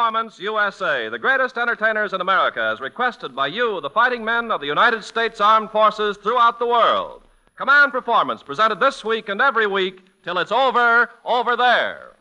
Performance USA, the greatest entertainers in America, as requested by you, the fighting men of the United States Armed Forces throughout the world. Command Performance, presented this week and every week till it's over there.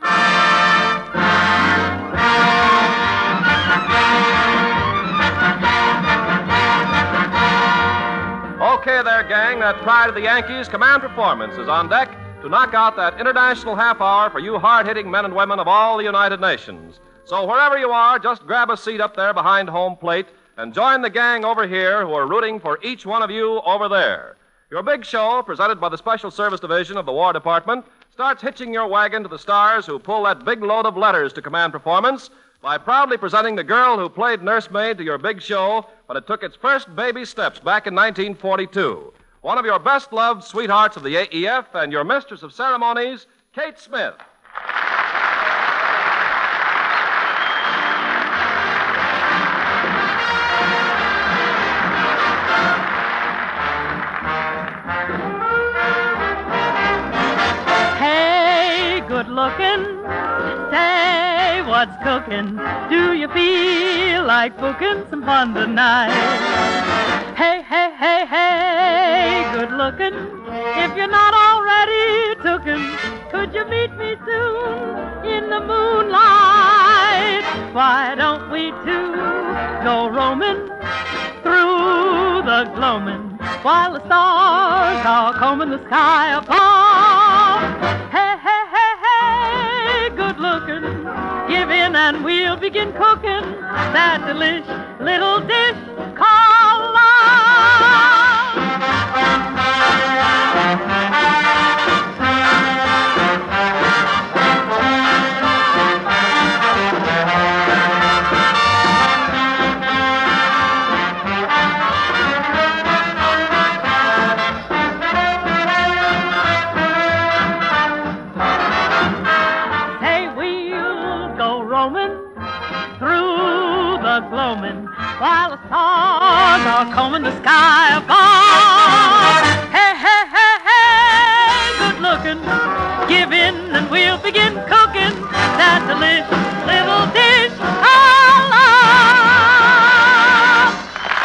Okay there, gang. That pride of the Yankees, Command Performance, is on deck to knock out that international half hour for you hard-hitting men and women of all the United Nations. So wherever you are, just grab a seat up there behind home plate and join the gang over here who are rooting for each one of you over there. Your big show, presented by the Special Service Division of the War Department, starts hitching your wagon to the stars who pull that big load of letters to Command Performance by proudly presenting the girl who played nursemaid to your big show when it took its first baby steps back in 1942. One of your best-loved sweethearts of the AEF and your mistress of ceremonies, Kate Smith. Hey, good-looking, say what's cooking. Do you feel like booking some fun tonight? Hey, hey, hey, hey, good looking. If you're not already tooken, could you meet me soon in the moonlight? Why don't we two go roaming through the gloaming while the stars are combing the sky above? Hey, hey, hey, hey, good looking. Give in and we'll begin cooking that delicious little dish called love. Say we'll go roaming through the gloaming while the stars are combing the sky above. Hey, hey, hey, hey, good looking. Give in and we'll begin cooking that delicious little dish I love.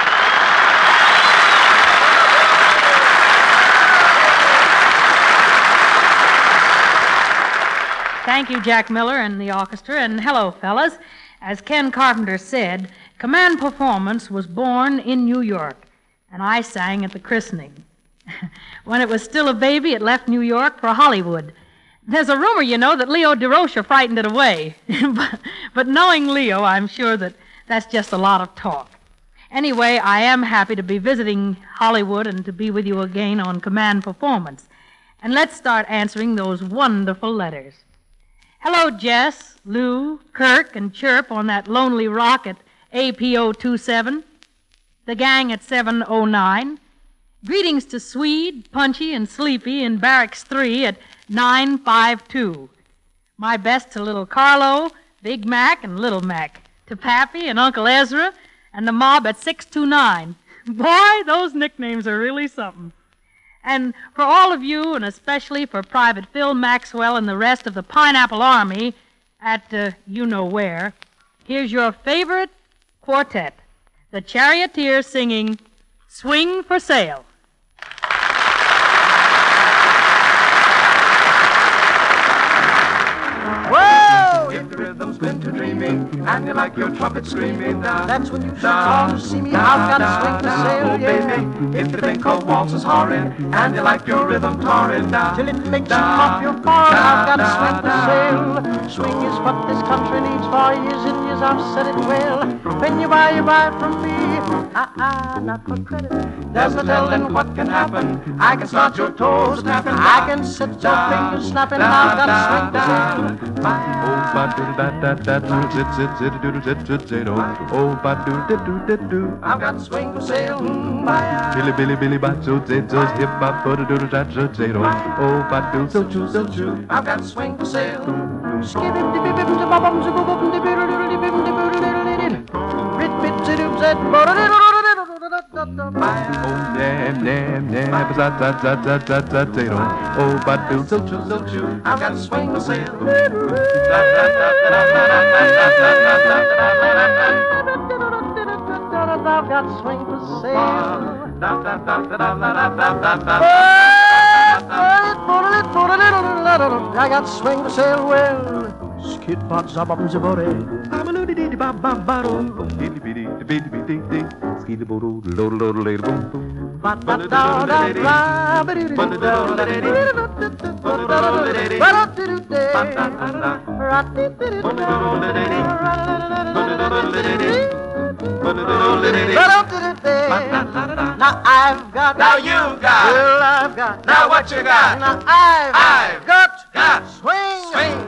Thank you, Jack Miller and the orchestra, and hello, fellas. As Ken Carpenter said, Command Performance was born in New York, and I sang at the christening. When it was still a baby, it left New York for Hollywood. There's a rumor, you know, that Leo DeRocha frightened it away. but knowing Leo, I'm sure that that's just a lot of talk. Anyway, I am happy to be visiting Hollywood and to be with you again on Command Performance. And let's start answering those wonderful letters. Hello, Jess, Lou, Kirk, and Chirp on that lonely rock at APO 27. The gang at 709. Greetings to Swede, Punchy, and Sleepy in Barracks 3 at 952. My best to little Carlo, Big Mac, and Little Mac. To Pappy and Uncle Ezra, and the mob at 629. Boy, those nicknames are really something. And for all of you, and especially for Private Phil Maxwell and the rest of the Pineapple Army at you-know-where, here's your favorite quartet, the Charioteers singing Swing for Sale. Whoa! If the rhythm's been too dreamy and you like your trumpet screaming down, that's when you should come to see me. I've got a swing to sail, yeah. Baby, if you think a waltz is horrid and you like your rhythm torrid down, till it makes you off your forehead, I've got a swing to sail. Swing is what this country needs for years and years. I've said it well. When you buy from me. Not for credit. There's no telling what can happen. I can start your toes snapping. I can set your fingers snapping. I've got a swing to sail. I've got swing for sale. Billy, Billy, Billy, bacho, zezos, hip hop, do da da zero. Oh, badu, so choo, so choo. I've got swing for sale. nam, nam, za, za, za, za, za, za, za, oh, ba, do, so, choo, so, choo. I've got to swing the sail. I've got to swing the sail. I got to swing the sail well. Skid pot zabam zabore. Now I've got. Now you've got. Well, I've got. Now what you got? Now I've got. Swing. Swing.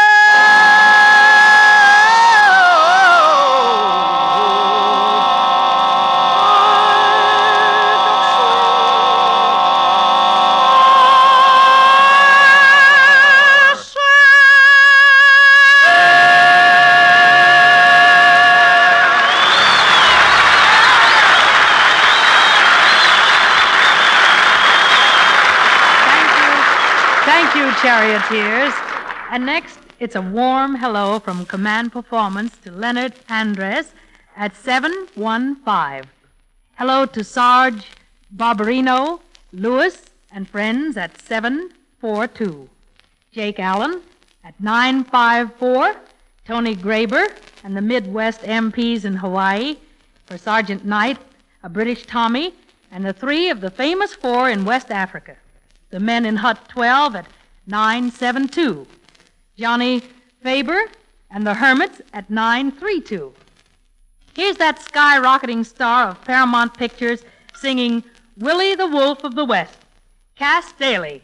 Thank you, Charioteers. And next, it's a warm hello from Command Performance to Leonard Andres at 715. Hello to Sarge Barbarino, Lewis, and friends at 742. Jake Allen at 954. Tony Graber and the Midwest MPs in Hawaii. For Sergeant Knight, a British Tommy, and the three of the famous four in West Africa. The men in Hut 12 at 972. Johnny Faber and the Hermits at 932. Here's that skyrocketing star of Paramount Pictures singing Willie the Wolf of the West, Cass Daly.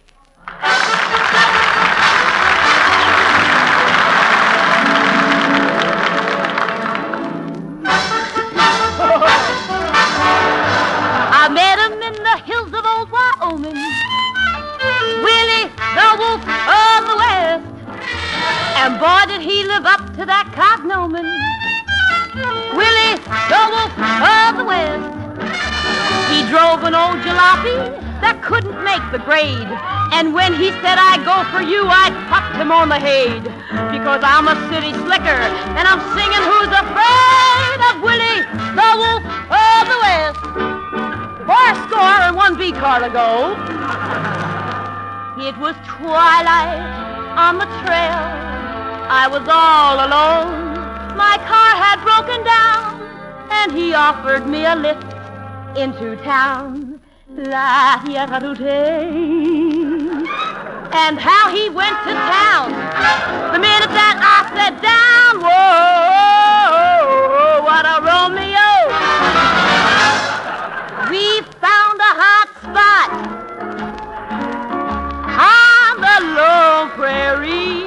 I met him in the hills of old Wyoming, Willie the Wolf of the West, and boy did he live up to that cognomen, Willie the Wolf of the West. He drove an old jalopy that couldn't make the grade, and when he said, "I go for you," I popped him on the head, because I'm a city slicker, and I'm singing "Who's Afraid of Willie the Wolf of the West." 4 and 1 V-car to go. It was twilight on the trail. I was all alone. My car had broken down, and he offered me a lift into town. And how he went to town the minute that I sat down. Whoa, what a Romeo. We found a hot spot on the low prairie,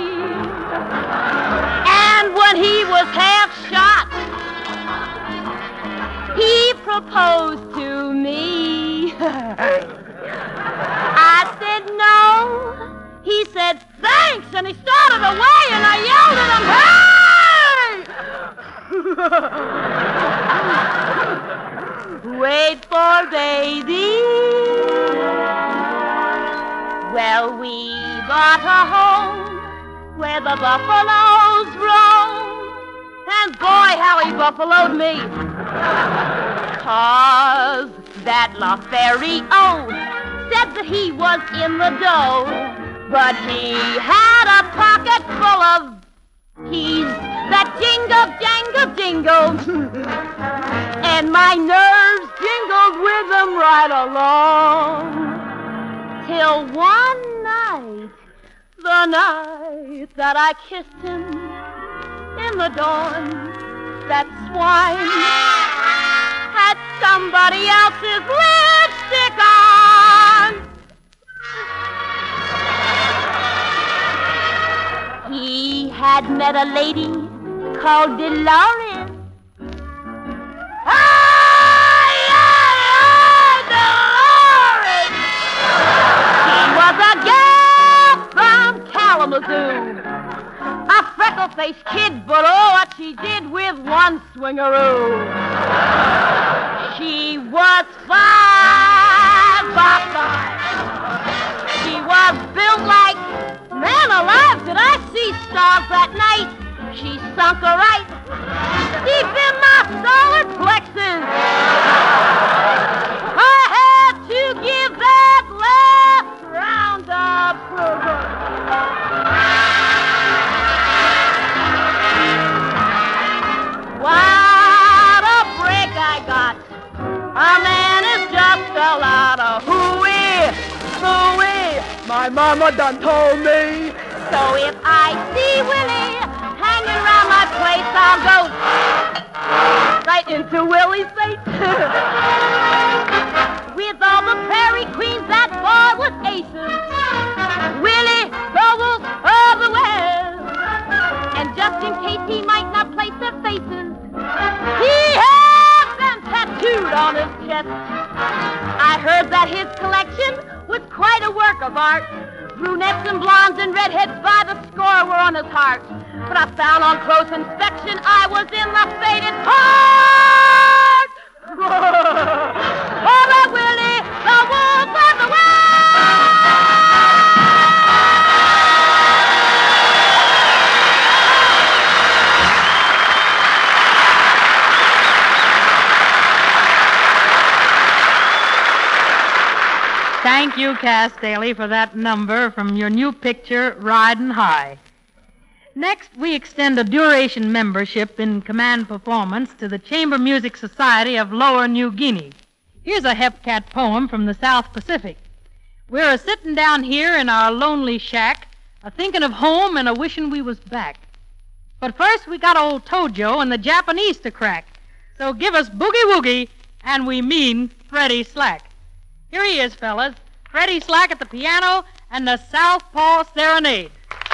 and when he was half shot, he proposed to me. I said no. He said thanks, and he started away, and I yelled at him, "Hey!" Wait for baby. Well, we bought a home where the buffaloes roam, and boy, how he buffaloed me. 'Cause that LaFerrio said that he was in the dough, but he had a pocket full of keys that jingle, jangle, jingle. And my nerves jingled with them right along. Till one night, the night that I kissed him in the dawn, that swine had somebody else's lipstick on. He had met a lady called Dolores. Dolores! She was a gal from Kalamazoo. A freckle-faced kid, but oh, what she did with one swingaroo. She was 5 stars that night, she sunk a right deep in my solar plexus. I had to give that last round of progress. What a break I got. A man is just a lot of hooey, hooey. My mama done told me. So if I see Willie hanging around my place, I'll go right into Willie's face. With all the prairie queens, that boy was aces. Willie, the wolf of the west. And just in case he might not place their faces, he has them tattooed on his chest. I heard that his collection was quite a work of art. Brunettes and blondes and redheads by the score were on his heart. But I found on close inspection I was in the faded part. All right, Willie, the wolf of the west. Thank you, Cass Daly, for that number from your new picture, Riding High. Next, we extend a duration membership in command performance to the Chamber Music Society of Lower New Guinea. Here's a Hepcat poem from the South Pacific. We're a-sittin' down here in our lonely shack, a-thinkin' of home and a-wishin' we was back. But first, we got old Tojo and the Japanese to crack. So give us Boogie Woogie, and we mean Freddie Slack. Here he is, fellas. Freddie Slack at the piano and the Southpaw Serenade.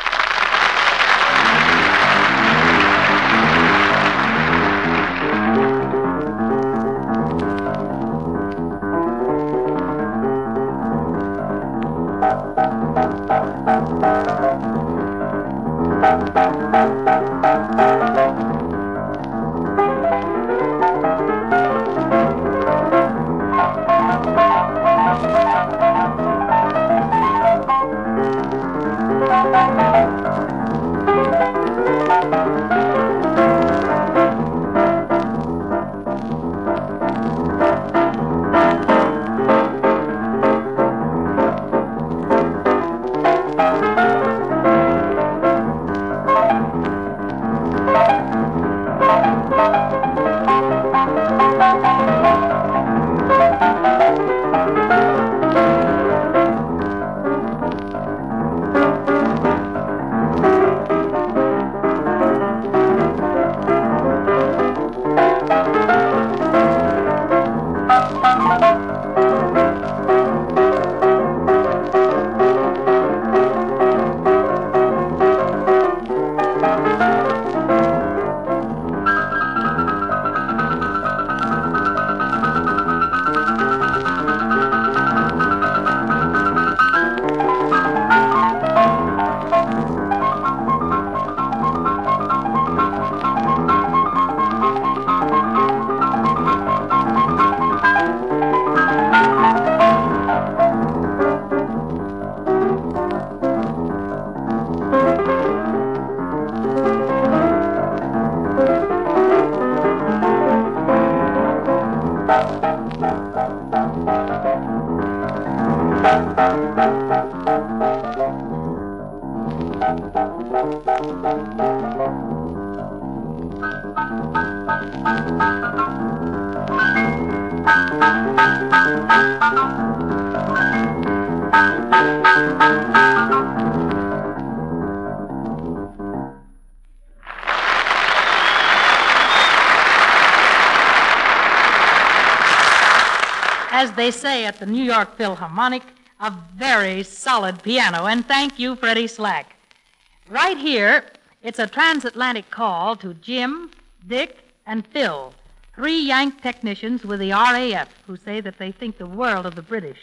As they say at the New York Philharmonic, a very solid piano. And thank you, Freddie Slack. Right here, it's a transatlantic call to Jim, Dick, and Phil, 3 Yank technicians with the RAF who say that they think the world of the British.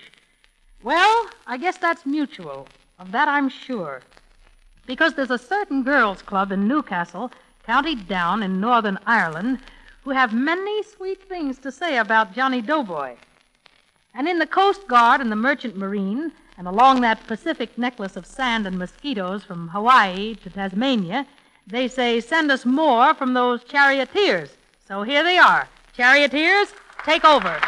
Well, I guess that's mutual. Of that I'm sure. Because there's a certain girls' club in Newcastle, County Down in Northern Ireland, who have many sweet things to say about Johnny Doughboy. And in the Coast Guard and the Merchant Marine, And along that Pacific necklace of sand and mosquitoes from Hawaii to Tasmania, they say, send us more from those charioteers. So here they are. Charioteers, take over.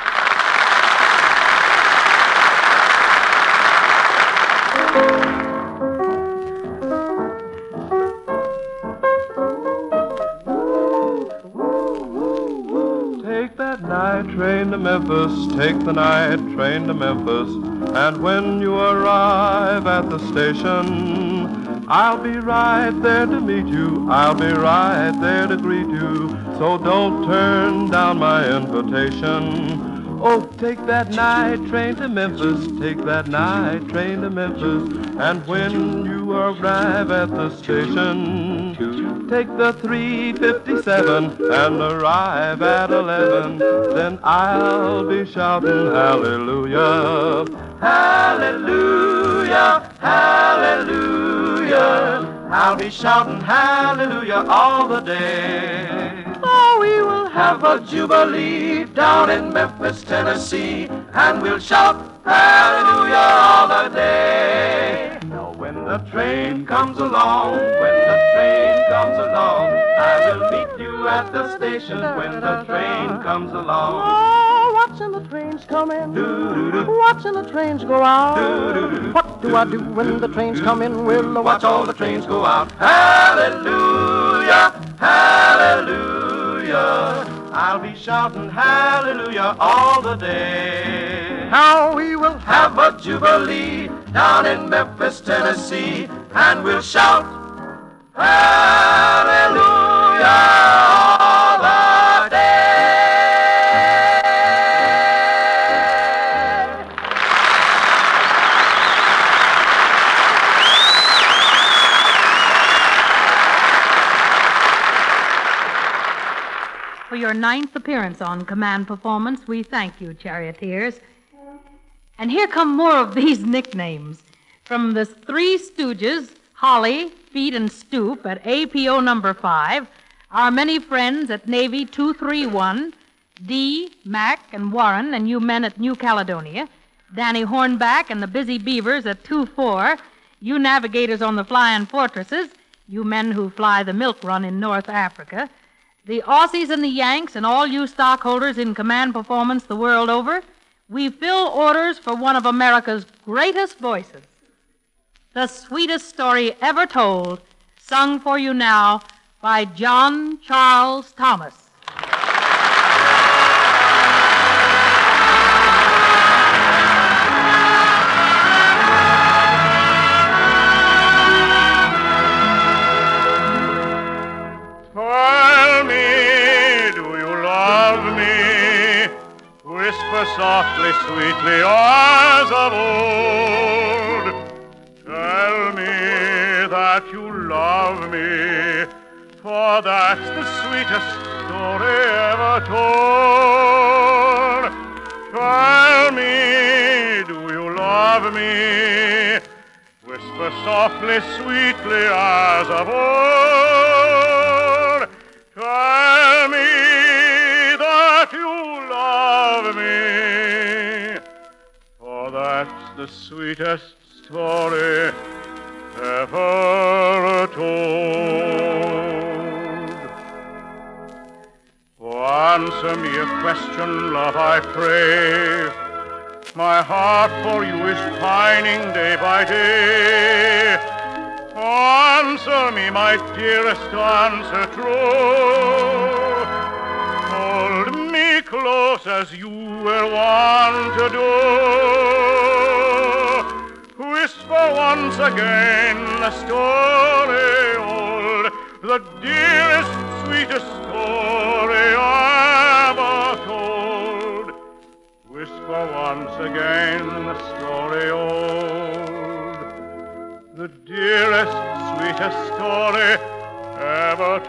Take that night train to Memphis, take the night train to Memphis, and when you arrive at the station, I'll be right there to meet you, I'll be right there to greet you, so don't turn down my invitation. Oh, take that night train to Memphis, take that night train to Memphis, and when you arrive at the station, take the 357 and arrive at 11, then I'll be shouting hallelujah, hallelujah, hallelujah. I'll be shouting hallelujah all the day. Oh, we will have a jubilee down in Memphis, Tennessee, and we'll shout hallelujah all the day. Now when the train comes along, when the train comes along, I will meet you at the station when the train comes along. Oh, watching the trains come in, watching the trains go out. What do I do when the trains come in? We'll watch all the trains go out. Hallelujah, hallelujah. I'll be shouting hallelujah all the day. How we will Have a jubilee down in Memphis, Tennessee, and we'll shout hallelujah all the day. For your 9th appearance on Command Performance, we thank you, Charioteers. And here come more of these nicknames. From the Three Stooges, Holly, Feed, and Stoop at APO number 5, our many friends at Navy 231, Dee, Mac, and Warren, and you men at New Caledonia, Danny Hornback and the Busy Beavers at 2-4, you navigators on the Flying Fortresses, you men who fly the milk run in North Africa, the Aussies and the Yanks, and all you stockholders in Command Performance the world over, we fill orders for one of America's greatest voices. The sweetest story ever told, sung for you now by John Charles Thomas. Tell me, do you love me? Whisper softly, sweetly, as of old. Tell me that you love me, for that's the sweetest story ever told. Tell me, do you love me? Whisper softly, sweetly, as of old. Tell me that you love me, for that's the sweetest story ever told. Oh, answer me a question, love, I pray. My heart for you is pining day by day. Answer me, my dearest, answer true. Hold me close as you were wont to do. Whisper once again the story old, the dearest, sweetest story ever told. Whisper once again the story old, the dearest, sweetest story ever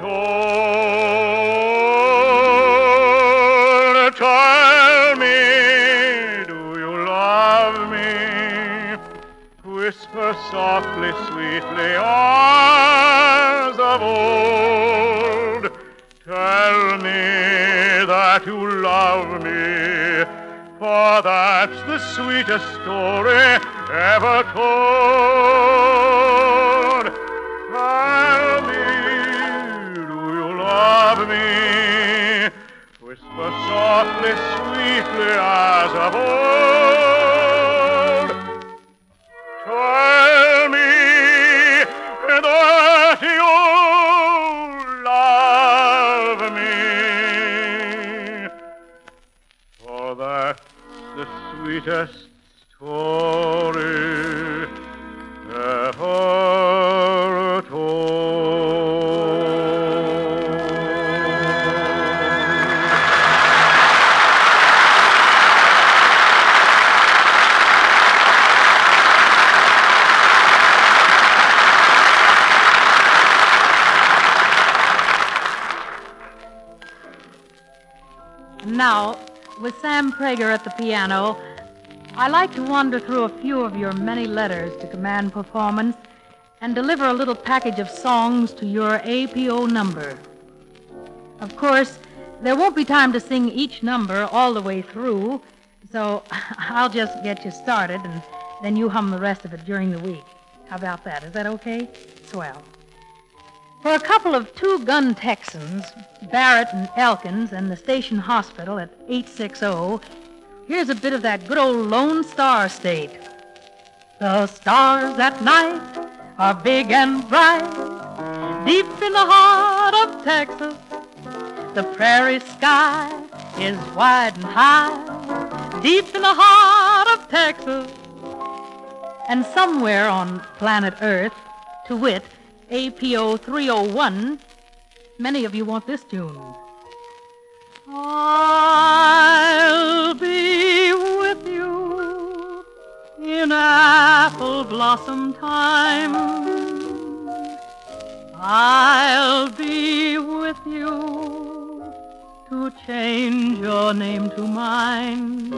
told. Tell me, do you love me? Whisper softly, sweetly, as of old. Tell me that you love me, for that's the sweetest story ever told. Tell me, do you love me? Whisper softly, sweetly as of old. Tell me that you love me, for that's the sweetest story ever told. Now, with Sam Prager at the piano, I like to wander through a few of your many letters to Command Performance and deliver a little package of songs to your APO number. Of course, there won't be time to sing each number all the way through, so I'll just get you started and then you hum the rest of it during the week. How about that? Is that okay? Swell. For a couple of two-gun Texans, Barrett and Elkins, and the station hospital at 860, here's a bit of that good old Lone Star State. The stars at night are big and bright, deep in the heart of Texas. The prairie sky is wide and high, deep in the heart of Texas. And somewhere on planet Earth, to wit, APO 301, many of you want this tune. I'll be with you in apple blossom time. I'll be with you to change your name to mine.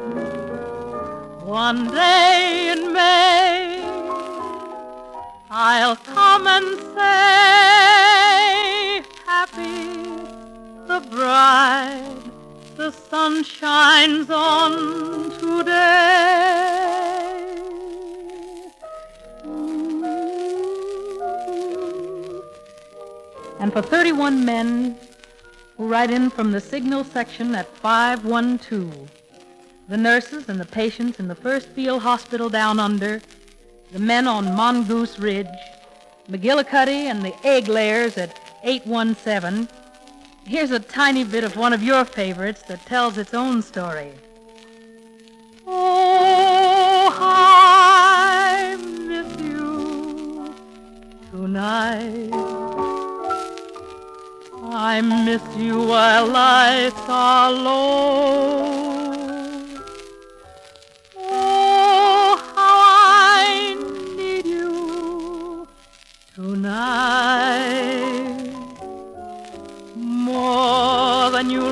One day in May, I'll come and say, happy the bride the sun shines on today. And for 31 men who write in from the signal section at 512, the nurses and the patients in the First Field Hospital down under, the men on Mongoose Ridge, McGillicuddy and the egg layers at 817. Here's a tiny bit of one of your favorites that tells its own story. Oh, I miss you tonight. I miss you while lights are low. Tonight, more than you'll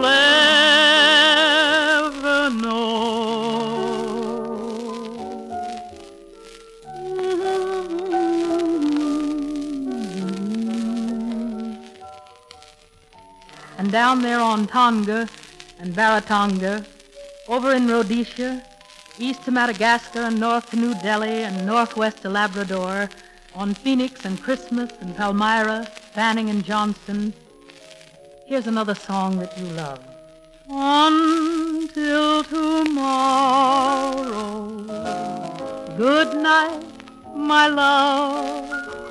ever know. And down there on Tonga and Baratonga, over in Rhodesia, east to Madagascar and north to New Delhi and northwest to Labrador, on Phoenix and Christmas and Palmyra, Fanning and Johnston, here's another song that you love. Until tomorrow, good night, my love.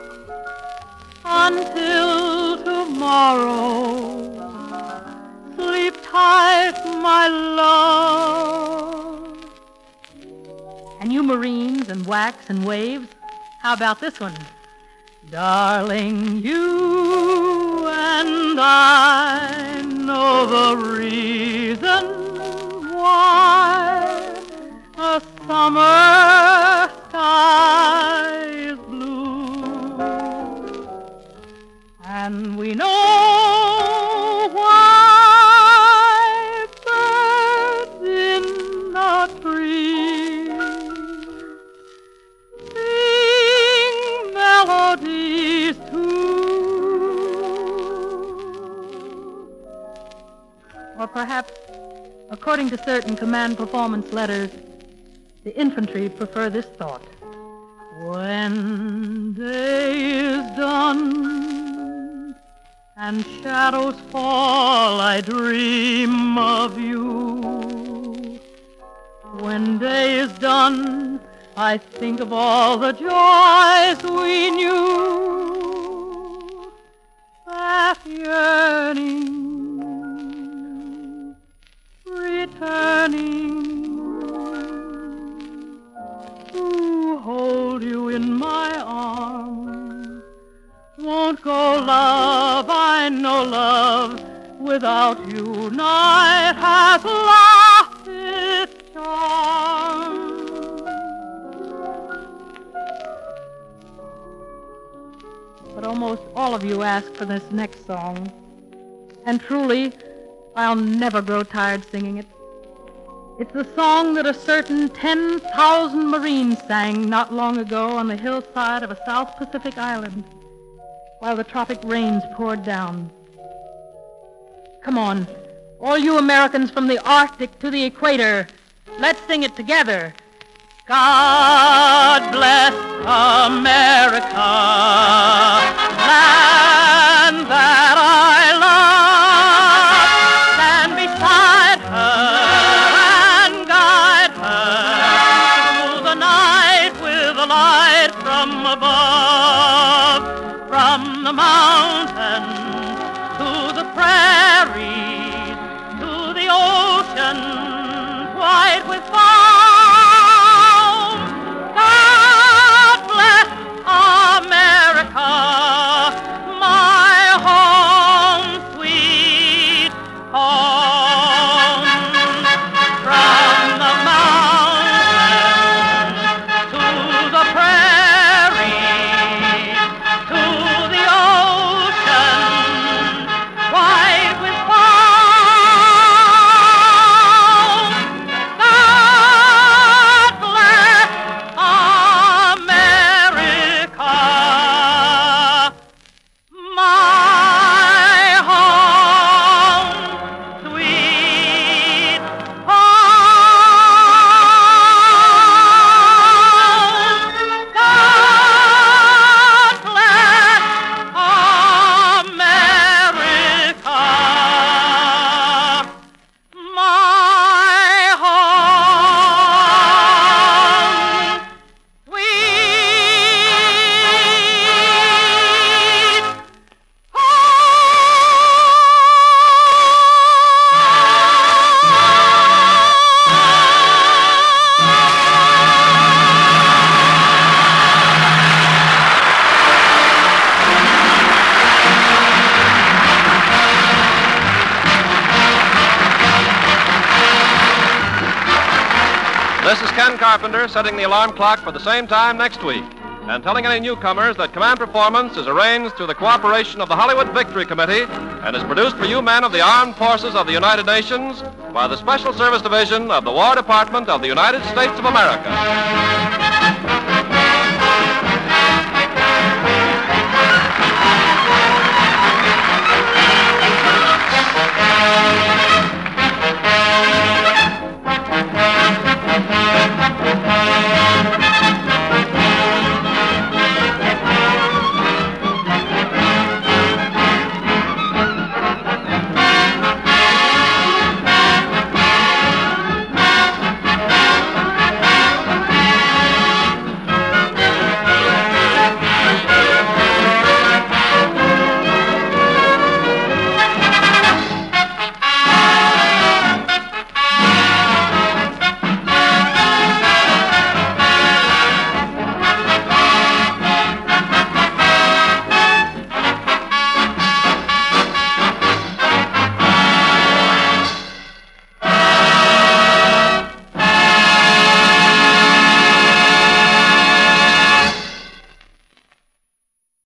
Until tomorrow, sleep tight, my love. And you Marines and wax and waves, how about this one? Darling, you and I know the reason why a summer sky is blue. And we know why birds in the trees melodies too. Or perhaps, according to certain Command Performance letters, The infantry prefer this thought. When day is done and shadows fall, I dream of you. When day is done, I think of all the joys we knew. That yearning, returning, to hold you in my arms. Won't go, love, I know love without you. Night has lost its charm. But almost all of you ask for this next song. And truly, I'll never grow tired singing it. It's the song that a certain 10,000 Marines sang not long ago on the hillside of a South Pacific island while the tropic rains poured down. Come on, all you Americans from the Arctic to the equator, let's sing it together. God bless America, land that I love. Stand beside her and guide her through the night with a light from above. From the mountains to the prairies, to the ocean white with foam. God bless America, my home, sweet home. From the mountains to the prairies, to the ocean white with foam. God bless America, my home, sweet home. God bless America, my home, sweet This is Ken Carpenter setting the alarm clock for the same time next week and telling any newcomers that Command Performance is arranged through the cooperation of the Hollywood Victory Committee and is produced for you men of the Armed Forces of the United Nations by the Special Service Division of the War Department of the United States of America.